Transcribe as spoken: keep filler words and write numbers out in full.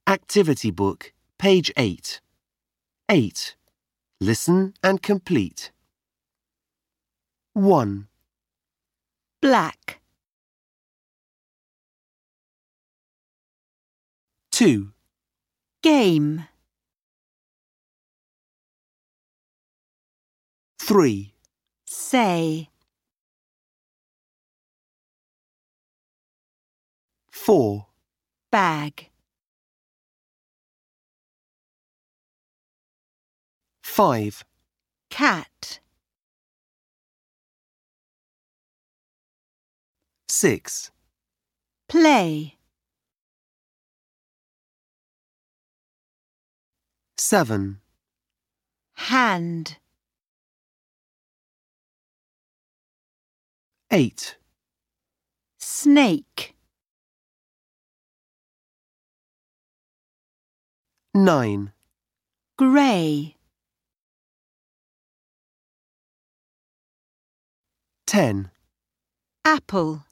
Activity book, page eight. eight. Listen and complete. one. Black. two. Game. three. Say. four. Bag. five. Cat. six. Play. seven. Hand. eight. Snake. nine. Grey. ten. Apple.